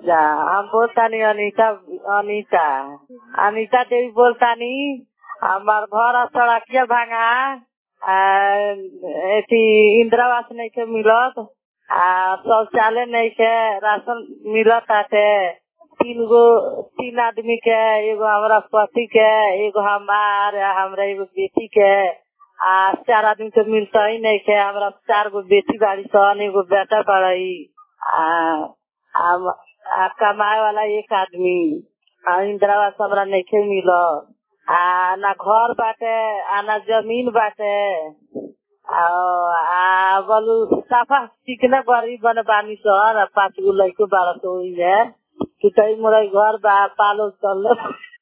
जा हम बोलतानी अनीता अनीता अनीता देवी बोलतानी। हमार घर सड़किया भांगा एथी इंदिरावास नहीं के मिलत शौचालय नहीं के राशन मिलत आते 3 आदमी के एगो हमारा पति के एगो हमरा एगो बेटी के 4 आदमी के मिलता ही नहीं के। हमरा 4 गो बेटी बाड़ी सन एगो बेटा बड़ाई कमाए वाला 1 आदमी इंदिरावास हमरा नहीं के मिलत ना घर बाटे ना जमीन बाटे बोलू साफा चिकना गरीब बन बानी सन 5 गो लड़को 12 है कि कई मोर घर बा पालो चल